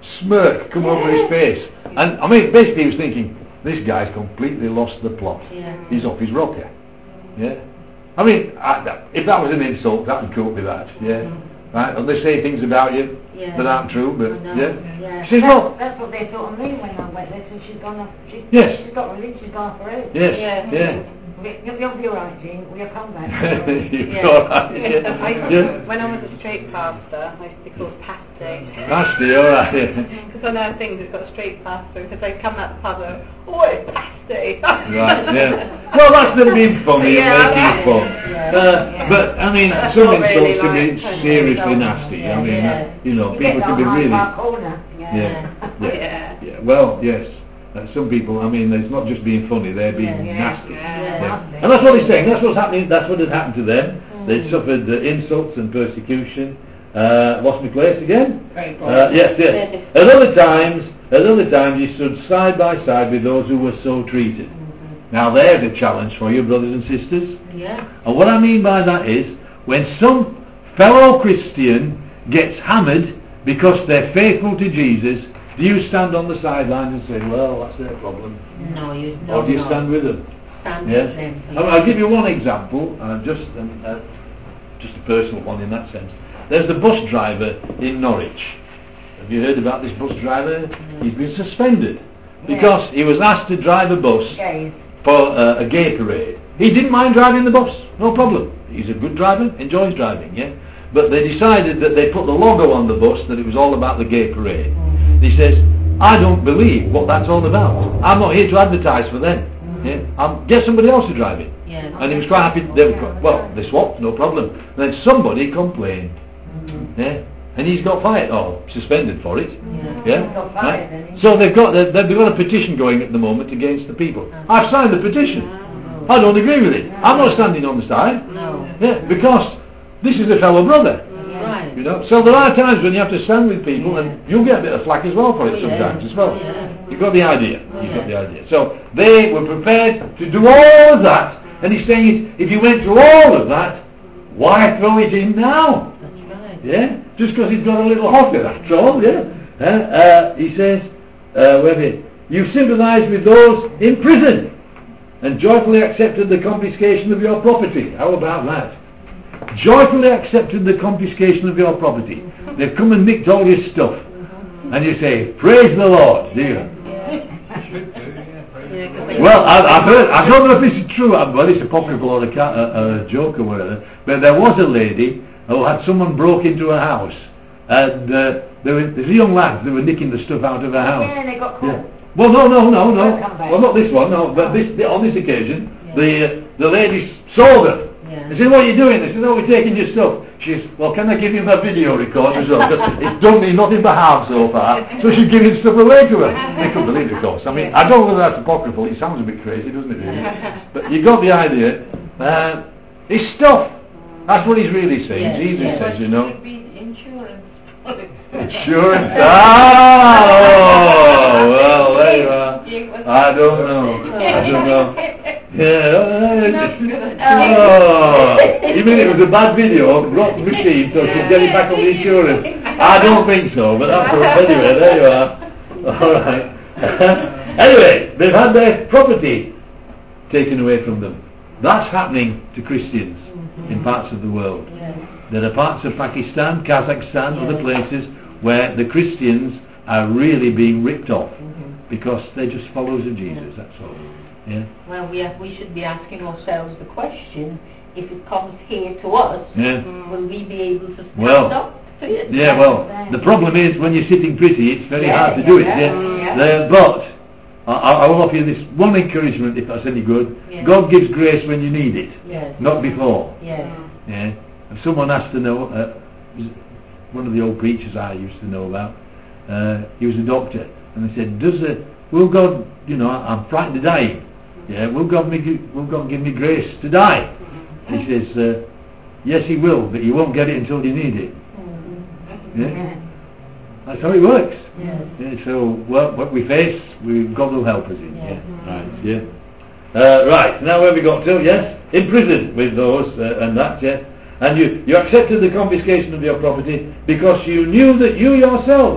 smirk come over his face. And I mean, basically he was thinking, this guy's completely lost the plot. Yeah. He's off his rocker. Yeah. I mean, I, if that was an insult, I can cope with that. Yeah. Right? And they say things about you Yeah. that aren't true, but I know. yeah. Yeah. She says, That's, well, that's what they thought of me when I went there, so she's gone off. She, Yes. She's got religion, she's gone off her head. yes, Yeah. yeah. You'll, you'll be alright, Jean. We'll come back. You're all right. Yeah. I, Yeah. When I was a straight pastor, I used to be called pasty. Nasty, all right. Yeah. Because I know things have got a straight pastor, because they come out the pub and, oi, pasty. Right, yeah. Well, that's them being funny Yeah, and making fun. Yeah. Uh, Yeah. But, I mean, That's some not insults really can be like personal seriously insults. nasty. Yeah, I mean, yeah. uh, you know, You people get can be down really... Hyde Park corner. Yeah, yeah, Yeah. yeah. Well, yes. Uh, some people, I mean, it's not just being funny, they're being Yeah. nasty. Yeah. Yeah. And that's what he's saying, that's what's happening, that's what had happened to them. Mm. They suffered uh, insults and persecution. Uh, lost my place again? Very Uh, yes, yes. At other times, at other times he stood side by side with those who were so treated. Now there's a challenge for you, brothers and sisters. Yeah. And what I mean by that is, when some fellow Christian gets hammered because they're faithful to Jesus, do you stand on the sidelines and say, well, that's their problem? No, you don't. Or do you know. stand with them? Stand Yeah. with them. I mean, I'll give you one example, uh, just um, uh, just a personal one in that sense. There's the bus driver in Norwich. Have you heard about this bus driver? No. He's been suspended because he was asked to drive a bus Gays. for uh, a gay parade. He didn't mind driving the bus, no problem. He's a good driver, enjoys driving, yeah? But they decided that they put the logo on the bus that it was all about the gay parade. Mm-hmm. He says, I don't believe what that's all about. I'm not here to advertise for them. Mm-hmm. Yeah? I'll get somebody else to drive it. Yeah. And he was quite happy. They were quite, well, they swapped, no problem. Then somebody complained. Mm-hmm. Yeah? And he's got fired, or suspended for it. Yeah. Yeah? He's got fired, Right? hasn't he? So they've got they've, they've got a petition going at the moment against the people. Uh-huh. I've signed the petition. I don't agree with it. I'm not standing on the side. No. Yeah, because this is a fellow brother. Right. You know, so there are times when you have to stand with people, and you'll get a bit of flack as well for it Oh, yeah. sometimes as well. Yeah. You've got the idea. Oh, You've got the yeah. idea. So they were prepared to do all of that, and he's saying, if you went through all of that, why throw it in now? That's right. Yeah, just because he's got a little hotter, that's all. Yeah. Uh, uh, he says, uh, where is it? You sympathise with those in prison, and joyfully accepted the confiscation of your property. How about that? Joyfully accepted the confiscation of your property. They've come and nicked all your stuff. And you say, praise the Lord, do you? Should do, yeah. praise the Yeah, 'cause Lord. they- Well, I, I've heard, I don't know if this is true, uh, well, it's apocryphal or a, ca- a, a joke or whatever, but there was a lady who had someone broke into her house, and uh, there was there's a young lad that were nicking the stuff out of her house. Yeah, and they got caught. Yeah. Well, no, no, no, no. They'll come back. Well, not this one, no. But this, on this occasion, Yeah. the uh, the lady saw them. Yeah. They said, "What are you doing?" They said, "Oh, we're taking your stuff." She says, "Well, can I give you my video recorder as well? 'Cause it's done me nothing but harm so far." So she's giving stuff away to her. They couldn't believe it, of course. I mean, I don't know whether that's apocryphal. It sounds a bit crazy, doesn't it? Really? But you got the idea. Uh, it's stuff. That's what he's really saying. Yes, Jesus yes. says, you know. Should be insurance. Insurance. Ah, oh, well, there you are. I don't know. I don't know. Yeah. Oh, you mean it was a bad video, rock the machine, so she'll get it back on the insurance? I don't think so, but that's all. Anyway, there you are. All right. Anyway, they've had their property taken away from them. That's happening to Christians in parts of the world. Yeah. There are parts of Pakistan, Kazakhstan, Yeah. other places where the Christians are really being ripped off Mhm. because they're just followers of Jesus, that's all. Yeah. Well, we have, we should be asking ourselves the question: if it comes here to us, Yeah. will we be able to stand Well, up to it? Yeah, well, the problem is when you're sitting pretty, it's very Yeah, hard to yeah, do it. yeah, Yeah. yeah. Uh, but I, I will offer you this one encouragement, if that's any good. Yeah. God gives grace when you need it, Yes. not before. Yes. Yeah. If someone has to know, uh, one of the old preachers I used to know about, uh, he was a doctor, and they said, "Does the will God, you know, I'm frightened of dying. Yeah, will God me, gi- will God give me grace to die?" And he says, uh, "Yes, He will, but you won't get it until you need it." Yeah. That's how it works. Yes. Yeah, so well, what we face, we, God will help us in. Yeah. Yeah. Right. Yeah. Uh, right. Now where have we got to? Yes. In prison with those uh, and that. Yeah. And you you accepted the confiscation of your property because you knew that you yourselves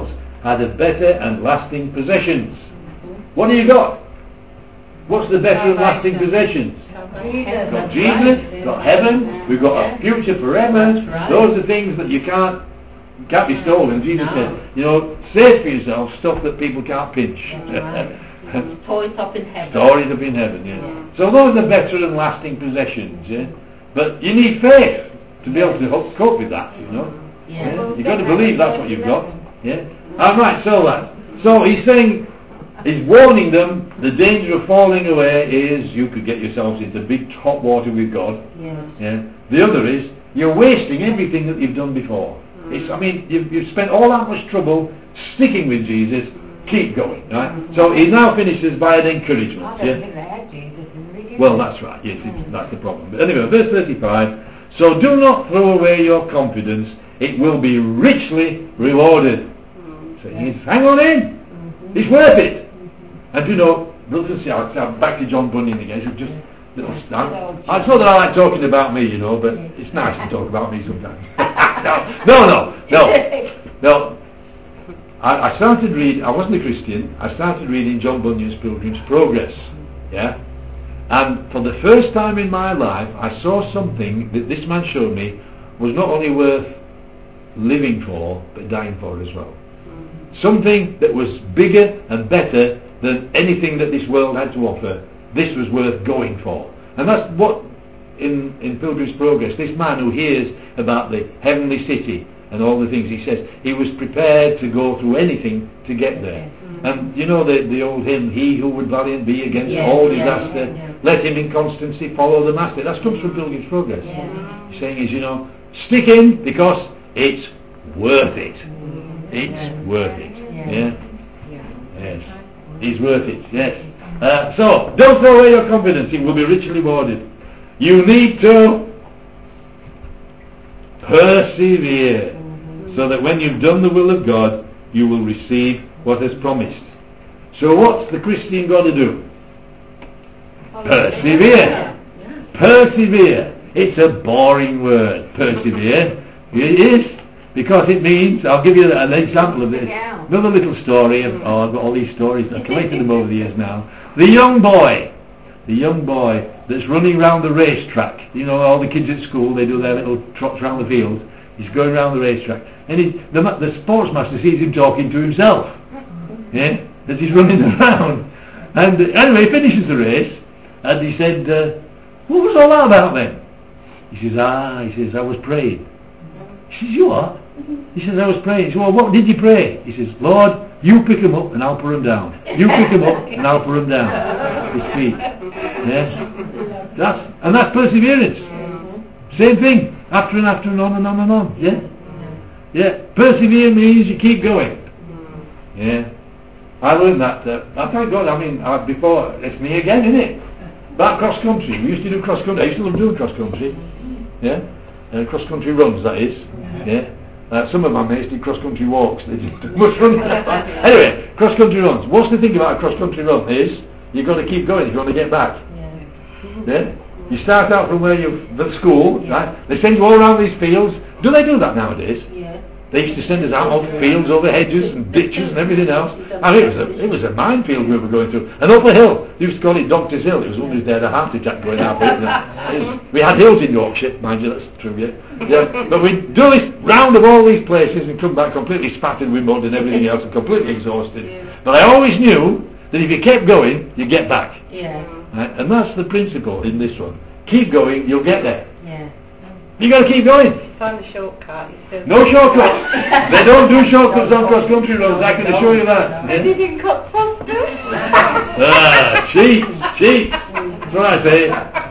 are the better and lasting possessions. What do you got? What's the better and lasting possessions? We've got Jesus, we've got heaven, we've got a future forever. Right. Those are things that you can't can't be stolen. Jesus No. said, you know, save for yourself stuff that people can't pinch. Right. Toys up in heaven. Stories up in heaven, yeah. Yeah. So those are better and lasting possessions, yeah. But you need faith to be able to ho- cope with that, you know. Yeah. Yeah? You've got to believe that's what you've got. Yeah. All right, so that. So he's saying, he's warning them, the danger of falling away is you could get yourselves into big hot water with God. Yes. Yeah. The other is, you're wasting everything that you've done before. It's, I mean, you've, you've spent all that much trouble sticking with Jesus. Keep going, right? So he now finishes by an encouragement. I don't Yeah? think they had Jesus in the beginning. Well, that's right. Yes, it, that's the problem. But anyway, verse thirty-five. So do not throw away your confidence; it will be richly rewarded. So he says, hang on in. It's worth it. And you know, brothers and sisters, back to John Bunyan again. It's just little stand. I know that I like talking about me, you know, but it's nice to talk about me sometimes. no, no, no, no, no. I, I started reading. I wasn't a Christian. I started reading John Bunyan's Pilgrim's Progress. Yeah. And for the first time in my life, I saw something that this man showed me was not only worth living for, but dying for as well. Something that was bigger and better than anything that this world had to offer. This was worth going for. And that's what, in, in Pilgrim's Progress, this man who hears about the heavenly city and all the things, he says, he was prepared to go through anything to get there. And you know the, the old hymn, he who would valiant be against Yeah, all yeah, disaster, yeah, yeah. let him in constancy follow the master. That comes from Pilgrim's Progress. Yeah. He's saying is, you know, stick in because it's worth it. It's Yeah. worth it. Yeah. Yeah? Yes. It's worth it. Yes. Uh, so, don't throw away your confidence. It will be richly rewarded. You need to persevere so that when you've done the will of God, you will receive what is promised. So what's the Christian got to do? Persevere. Persevere. It's a boring word, persevere. It is, because it means, I'll give you an example of this. Another little story of, oh, I've got all these stories, I've collected them over the years now. The young boy, the young boy that's running around the racetrack. You know, all the kids at school, they do their little trots around the field. He's going around the racetrack. And he, the, the sportsmaster sees him talking to himself. Yeah? As he's running around. And uh, anyway, he finishes the race. And he said, uh, what was all that about then? He says, ah, he says, I was praying. He says, you what? He says, I was praying. He says, well, what did you pray? He says, Lord, you pick him up and I'll put him down. You pick him up and I'll put him down. His feet. Yes? That's, and that's perseverance. Same thing. After and after and on and on and on. Yeah? Yeah. Persevere means you keep going. Yeah. I learned that. Uh, I thank God. I mean, uh, before, it's me again, isn't it? Back cross country. We used to do cross country. I used to love doing cross country. Yeah. Uh, cross country runs, that is. Yeah. Uh, some of my mates did cross country walks. They did too much running. Anyway, cross country runs. What's the thing about a cross country run is you've got to keep going if you want to get back. Yeah. You start out from where you're at school, right? They send you all around these fields. Do they do that nowadays? Yeah. They used to send us out on fields, over hedges and ditches and everything else. And it was a, it was a minefield we were going through. And up a hill, they used to call it Doctor's Hill. It was one who had a heart attack going up it. It was, we had hills in Yorkshire, mind you, that's true, yeah. yeah. But we'd do this round of all these places and come back completely spattered with mud and everything else and completely exhausted. But I always knew that if you kept going, you'd get back. Yeah. Right? And that's the principle in this one. Keep going, you'll get there. Yeah. You got to keep going. Find the shortcut. No shortcuts. They don't do shortcuts on cross-country roads, I can assure you that. They didn't cut faster. Ah, cheap, cheap. That's what I say.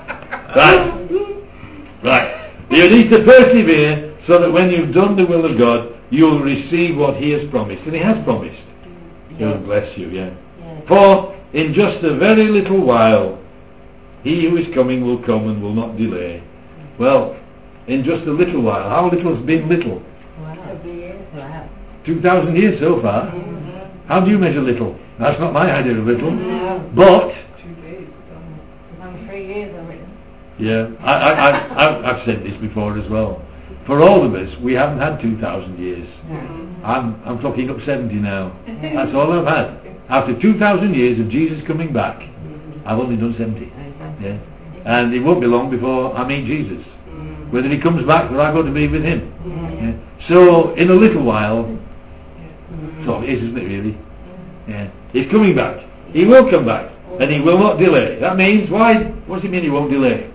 Right. Right. You need to persevere so that when you've done the will of God, you'll receive what He has promised. And He has promised. He'll bless you, yeah. For in just a very little while, He who is coming will come and will not delay. Well, in just a little while. How little has been little? Wow. Two thousand years so far. Mm-hmm. How do you measure little? That's not my idea of little. No. But Two days. Only three years of it. yeah, I, I, I, I've, I've said this before as well. For all of us, we haven't had two thousand years. I'm I'm clocking up seventy now. That's all I've had. After two thousand years of Jesus coming back, I've only done seventy. Yeah. And it won't be long before I meet Jesus. Whether he comes back or I go to be with him. Yeah. So, in a little while, so it is, isn't it really? Yeah. He's coming back. He will come back. And he will not delay. That means, why? What does it mean he won't delay?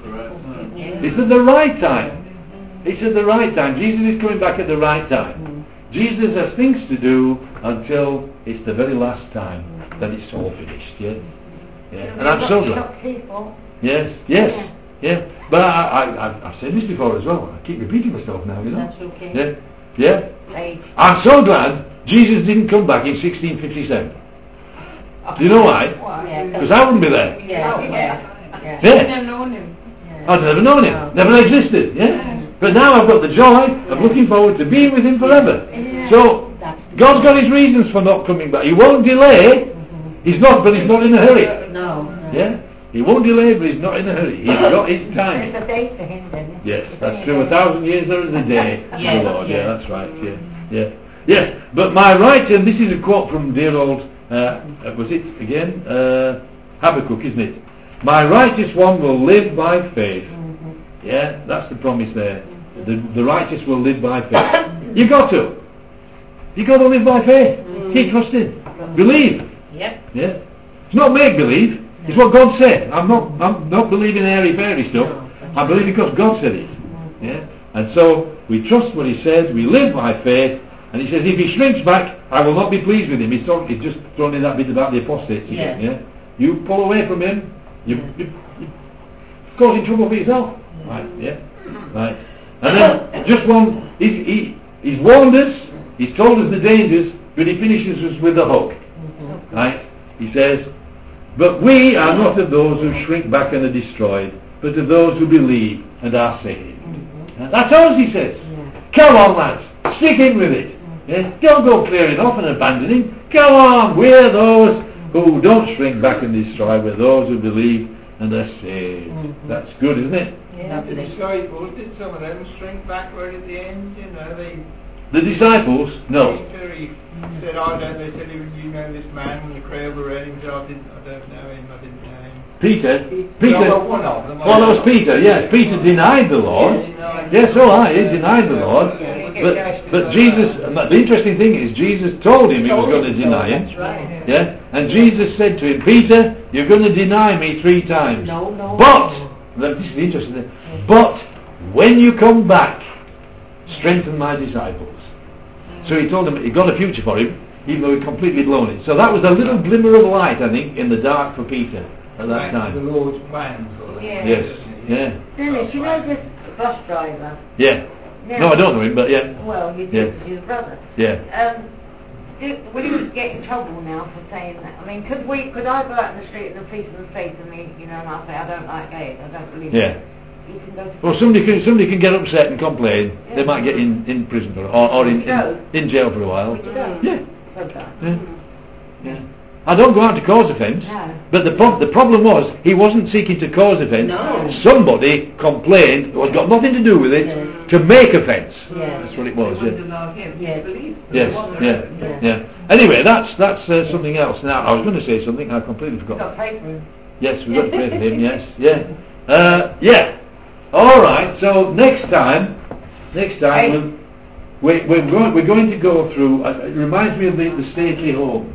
It's at the right time. It's at the right time. Jesus is coming back at the right time. Jesus has things to do until it's the very last time that it's all finished. Yeah. Yeah. And I'm so glad. Yes. Yes. Yeah. But I, I, I've, I've said this before as well. I keep repeating myself now, you know. That's okay. Yeah. Yeah. I'm so glad Jesus didn't come back in sixteen fifty-seven. Do you know why? Because I wouldn't be there. Yeah, yeah, yeah. Yeah. I've never known him. I'd never known him. No. Never existed. Yeah. But now I've got the joy of looking forward to being with him forever. So God's got his reasons for not coming back. He won't delay. He's not, but he's not in a hurry. No, no. Yeah. He won't delay, but he's not in a hurry. He's got his timing. There's a day for him then. Yes, that's true. A thousand years there is a day for Yes, the Lord. Yeah, yes. that's right. Yeah, yeah, yes. But my right, and this is a quote from dear old, uh, was it again uh, Habakkuk, isn't it? My righteous one will live by faith. Mm-hmm. Yeah, that's the promise there. The the righteous will live by faith. You got to. You got to live by faith. Mm-hmm. Keep trusting. Believe. Yep. Yeah. It's not make believe. It's what God said. I'm not. I'm not believing airy fairy stuff. No. I believe because God said it. Yeah. And so we trust what He says. We live by faith. And He says, if He shrinks back, I will not be pleased with Him. He's, talk, he's just thrown in that bit about the apostates again. Yeah. Yeah. You pull away from Him, you, you, you're causing trouble for yourself. Right. Yeah. Right. And then just one. He's, he he's warned us. He's told us the dangers, but He finishes us with a hug. Mm-hmm. Right. He says, but we are not of those who shrink back and are destroyed, but of those who believe and are saved. Mm-hmm. And that's all He says. Yeah. Come on, lads, stick in with it. Yeah? Don't go clearing off and abandoning. Come on, we're those who don't shrink back and destroy. We're those who believe and are saved. Mm-hmm. That's good, isn't it? Yeah, the disciples, did some of them shrink back right at the end, you know, they... The disciples, no. Peter, he said, I don't know, they said, you know this man, and the crowd were ready, he said, I, didn't, I don't know him, I didn't know him. Peter, No, Peter, well, one of them. well, that was Peter, yes. Peter denied the Lord. Yes, all right, he denied the Lord. But, but Jesus, the interesting thing is, Jesus told him he was going to deny him. That's right. Yeah? And Jesus said to him, Peter, you're going to deny me three times. No, no. But, look, this is the interesting thing, but when you come back, strengthen my disciples. So he told him, he got a future for him, even though he'd completely blown it. So that was a little glimmer of light, I think, in the dark for Peter at that The time. Lord's plans. or that. Yeah. Yes, yeah, Dennis, you know this bus driver? yeah. Now, No, I don't know him, but yeah, Well, you Yeah. did, his brother. yeah. Um, do, will you get in trouble now for saying that? I mean, could we, could I go out in the street and the policeman say to me, you know, and I say, I don't like gays, I don't believe Yeah. it. You can go to Well, somebody can somebody can get upset and complain. They might get in, in prison for, or, or in, in in jail for a while. Would you go? Yeah, Sometimes. yeah, yeah. I don't go out to cause offence. No. But the pro- the problem was he wasn't seeking to cause offence. No. Somebody complained. It got nothing to do with it. Yeah. To make offence. Yeah. That's what it They was. wouldn't Yeah. allow him Yeah. to believe. Yes. Yeah. Yeah. Yeah. Anyway, that's that's uh, something else. Now I was going to say something. I completely forgot. Got paid for him. Yes, we've got to pray for him, yes, yeah. Uh, yeah. All right, so next time, next time, we'll, we, we're, going, we're going to go through, uh, it reminds me of the, the stately homes.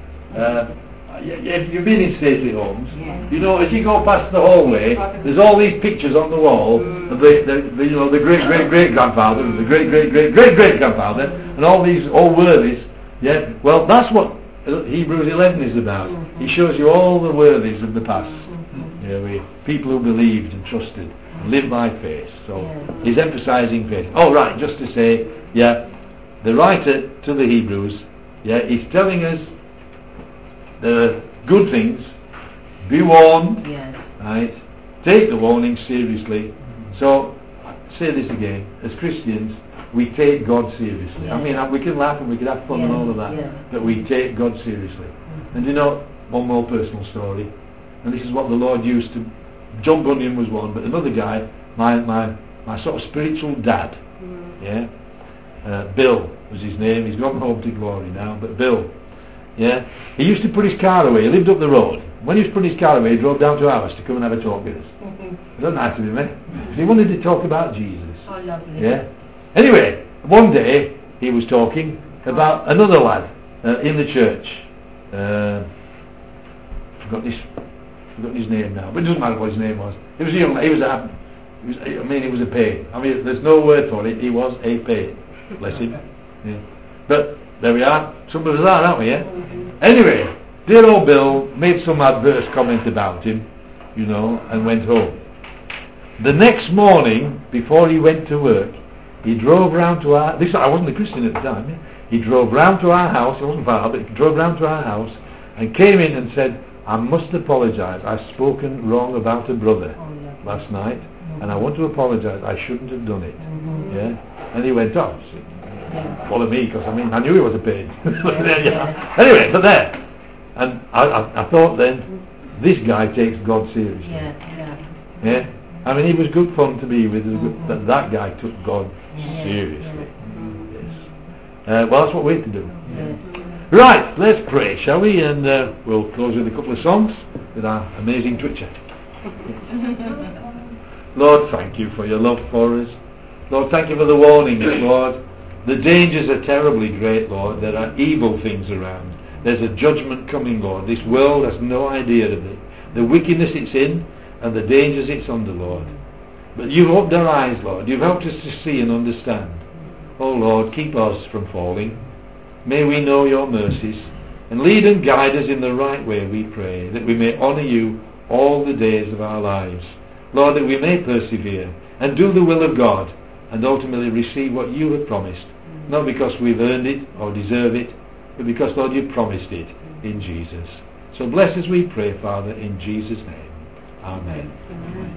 Uh, y- y- you've been in stately homes. Yeah. You know, as you go past the hallway, there's all these pictures on the wall of the, the, the you know, the great-great-great-grandfather, and the great-great-great-great-great-grandfather, and all these old worthies. Yeah, well, that's what Hebrews eleven is about. He shows you all the worthies of the past. You know, we, people who believed and trusted and lived by faith. So Yeah. he's emphasizing faith. Oh, right, just to say, yeah, the writer to the Hebrews, yeah, he's telling us the good things. Be warned, Yes. right? Take the warning seriously. So, I say this again, as Christians, we take God seriously. I Yeah. mean, we can laugh and we can have fun and Yeah, all of that, yeah. but we take God seriously. And you know, one more personal story, and this is what the Lord used to. John Bunyan was one, but another guy, my my my sort of spiritual dad. Yeah, uh, Bill was his name. He's gone home to glory now, but Bill, yeah, he used to put his car away. He lived up the road. When he was putting his car away, he drove down to ours to come and have a talk with us. It wasn't nice of him, eh? He wanted to talk about Jesus. Oh, lovely. Yeah. Anyway, one day he was talking about another lad uh, in the church. Uh, forgot his, forgot his name now, but it doesn't matter what his name was. He was a young. He was a. He was, I mean, he was a pain. I mean, there's no word for it. He was a pain. Bless him. Yeah. But there we are. Some of us are, aren't we? Yeah. Anyway, dear old Bill made some adverse comment about him, you know, and went home. The next morning, before he went to work, he drove round to our... This I wasn't a Christian at the time. Yeah? He drove round to our house. It wasn't far, but he drove round to our house and came in and said, I must apologise. I've spoken wrong about a brother Oh, yeah. last night, and I want to apologise. I shouldn't have done it. Mhm. Yeah, and he went off. Yeah. Follow me, because I mean, I knew he was a pain. Yeah, yeah. yeah. Anyway, but there, and I, I, I thought then, this guy takes God seriously. Yeah, yeah. Yeah, I mean, he was good fun to be with, Mhm. but that guy took God Yeah, seriously. yeah. Yes. Uh, well, that's what we're to do. Yeah. Right, let's pray, shall we? And uh, we'll close with a couple of songs with our amazing Twitcher. Lord, thank you for your love for us. Lord, thank you for the warnings, Lord. The dangers are terribly great, Lord. There are evil things around. There's a judgment coming, Lord. This world has no idea of it. The wickedness it's in and the dangers it's under, Lord. But you've opened our eyes, Lord. You've helped us to see and understand. Oh, Lord, keep us from falling. May we know your mercies and lead and guide us in the right way, we pray, that we may honour you all the days of our lives. Lord, that we may persevere and do the will of God and ultimately receive what you have promised, not because we've earned it or deserve it, but because, Lord, you promised it in Jesus. So bless us, we pray, Father, in Jesus' name. Amen. Amen.